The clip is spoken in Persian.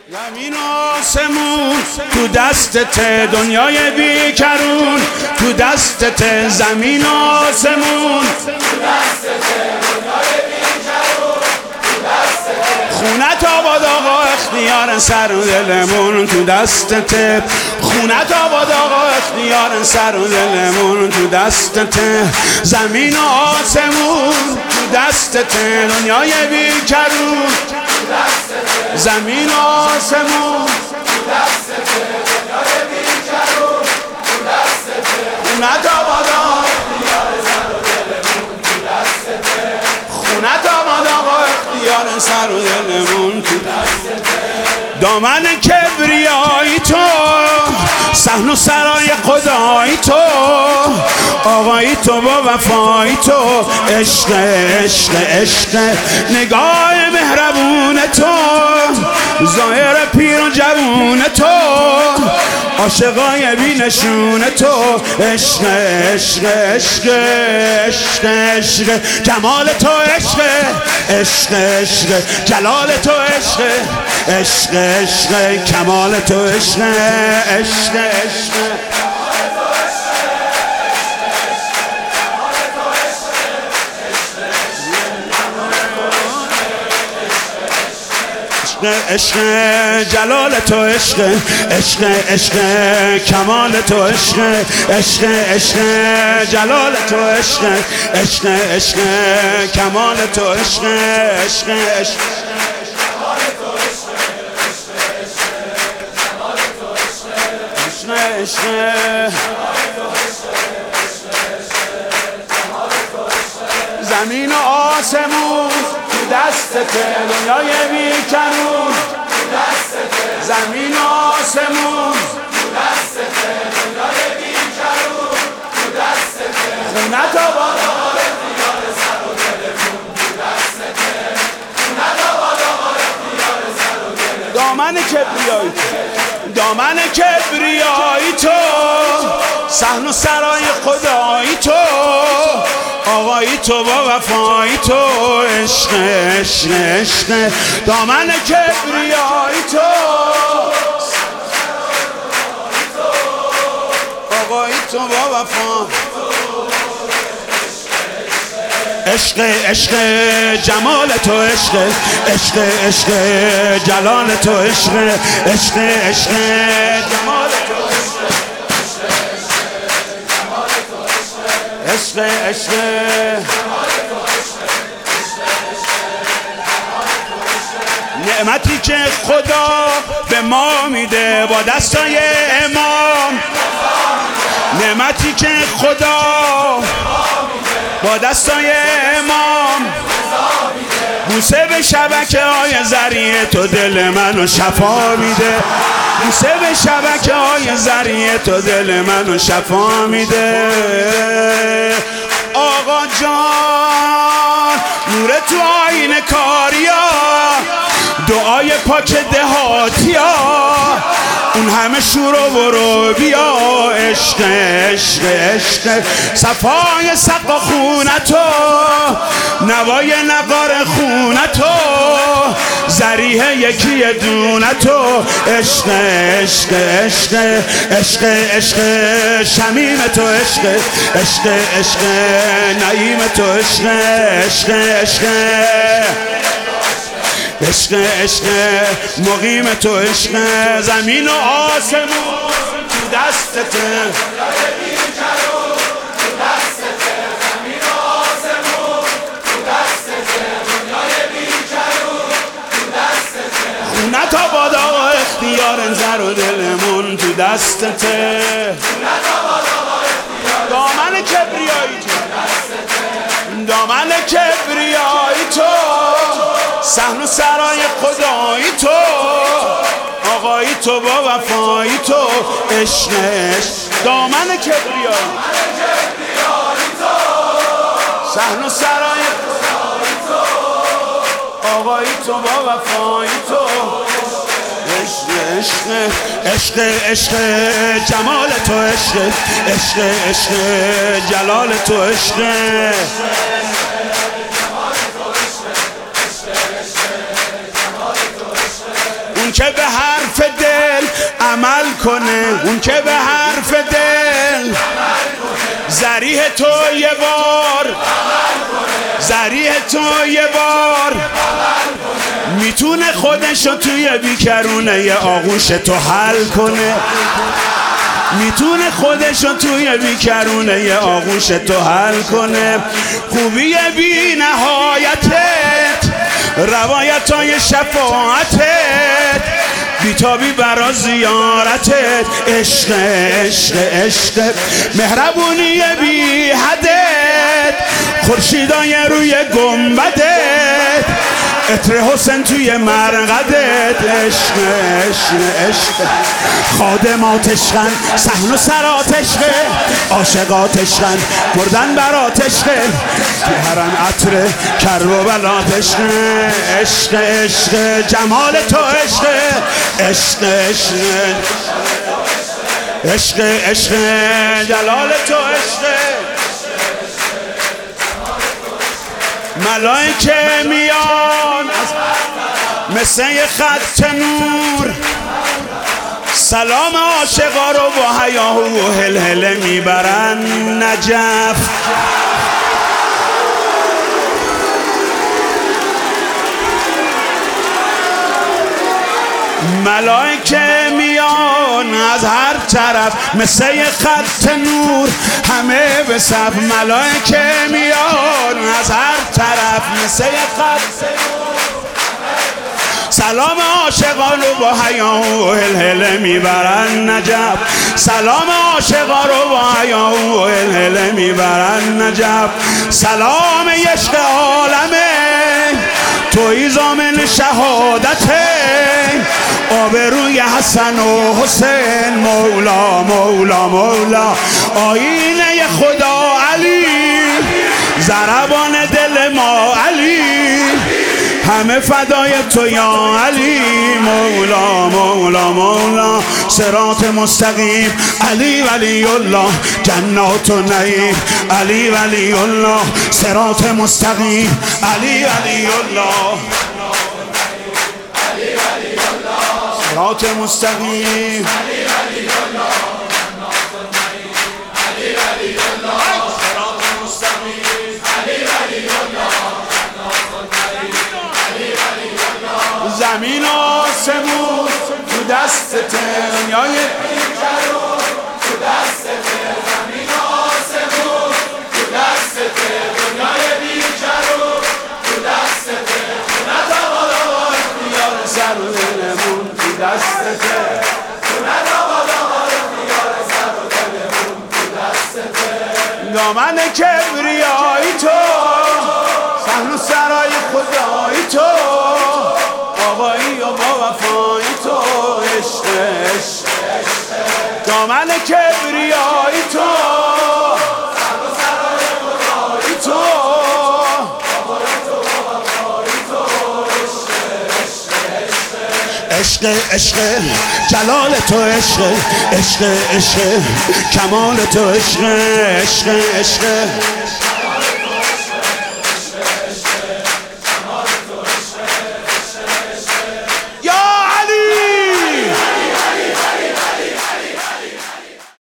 زمین آسمون تو دستت، دنیای بیکرون تو دستت. زمین آسمون تو دستت، دنیای بیکرون تو دستت. خونت آباد آقا، اختیار سر و دلمون تو دستت. خونت آباد آقا، اختیار سر و دلمون تو دستت. زمین آسمون تو دستت، دنیای بیکرون تو دستت. زمین آسمون تو دستت، دنیای بیکرون تو دستت. خونت آباد آقا، اختیار سر و دلمون تو دستت. خونت آباد آقا، اختیار سر و دلمون تو دستت. دامن کبریایی تو، صحن و سرای خدایی تو، آقایی تو با وفایی تو. عشق عشق عشق نگاه مهربون تو، ظاهر پیر و جوون تو، عاشقای بی نشون تو. عشق عشق عشق عشق عشق جمال تو، عشق عشق عشق جلال تو، عشق عشق عشق کمال تو، عشق عشق عشق عشق جلال تو، عشق عشق عشق کمال تو، عشق عشق عشق جلال تو، عشق عشق عشق کمال تو، عشق عشق عشق زمین و آسمون تو دستت، دنیای بیکرون تو دستت. زمین و آسمون تو دستت، دنیای بیکرون تو دستت. خونت آباد آقا، اختیار سر و دلمون تو دستت. خونت آباد آقا، اختیار سر و دلمون. دامن کبریایی تو، دامن کبریایی تو، صحن و سرای خدایی تو، آقایی تو با وفایی تو. عشق عشق عشق دامن کبریایی تو، آقایی تو با وفایی. عشق عشق جمال تو، عشق عشق عشق جلال تو، عشق عشق عشق جمال تو، عشق عشق نعمتی که خدا به ما میده با دستای امام. نعمتی که خدا با دستای امام، بوسه به شبکه های زریع تو دل منو شفا میده. بوسه به شبکه های زریع تو دل منو شفا میده. آقا جان نور تو آینه کاریا، دعای پاک دهاتیا، اون همه شور و برو بیا. عشق عشق عشق صفای سقا خونتو، نوای نقار خونتو، زریح یکی دونتو. عشق عشق عشق عشق عشق شمیم تو، عشق عشق عشق نعیم تو، عشق عشق عشق عشق عشق مقیم تو، عشق. زمین و آسمون تو دستت، خونت آباد آقا، اختیار زر و دلمون تو دستت. دامن کبریایی تو، دامن کبریایی تو، صحن و سرای خدایی تو، آقایی تو با وفایی تو. عشق دامن کبریایی، صحن و سرای خدایی تو، آقایی تو با وفایی تو. عشق عشق عشق عشق جمال تو، عشق عشق عشق جلال تو، عشق اون که به حرف دل عمل کنه، اون که به حرف دل ذریح تو یه بار، ذریح تو یه بار میتونه خودشو توی بیکرونه آغوش تو حل کنه، میتونه خودشو توی بیکرونه آغوش تو حل کنه. خوبی بی نهایتت، روایتای شفاعتت، بیتابی برا زیارتت، عشق عشق عشق، مهربونی بی حدت، خورشیدای روی گنبدت، عطر حسن توی مرقدت، عشق عشق عشق، خادمات عشقن، صحن و سرات عشقه، عاشقات عشقن، مردن برات عشقه، تو هرن عطر کربلات عشقه، عشق عشق، جمال تو عشقه، عشق عشق عشق عشق، جلال تو عشقه. ملائکه میان مثل خط نور، سلام عاشقا رو با حیا و هلهله میبرن نجف. ملائکه میان از هر طرف مثل خط نور، همه به صف. ملائکه میان از هر طرف مثل خط نور، سلام عاشقان رو با حیا و هلهله میبرن نجف. سلام عاشقان رو با حیا و هلهله میبرن نجف. سلام عشق عالمه، توی ضامن شهادته، آبروی حسن و حسین، مولا مولا مولا، آینه خدا علی، ضربان دل ما علی، همه فدای تو یا علی، مولا مولا مولا، صراط مستقیم، علی ولی الله، جنات و نعیم، علی ولی الله، صراط مستقیم، علی ولی الله، صراط مستقیم، علی ولی الله، علی ولی الله، صراط مستقیم، علی ولی الله، علی ولی الله. زمین و آسمون تو دستت، دنیای بیکرون تو دستت، زمین و آسمون تو دستت، دنیای بیکرون تو دستت، نتوانا اختیار سر و دلمون تو دستت، نتوانا اختیار سر و دلمون تو دستت. دامن کبریایی تو، صحن و سرای خدایی تو، آقایی و با وفایی تو، عشق عشق عشق، دامن کبریایی تو، صحن و سرای خدایی تو، آقایی تو با وفایی تو، عشق عشق عشق، جلال تو عشق عشق عشق، کمال تو عشق عشق عشق.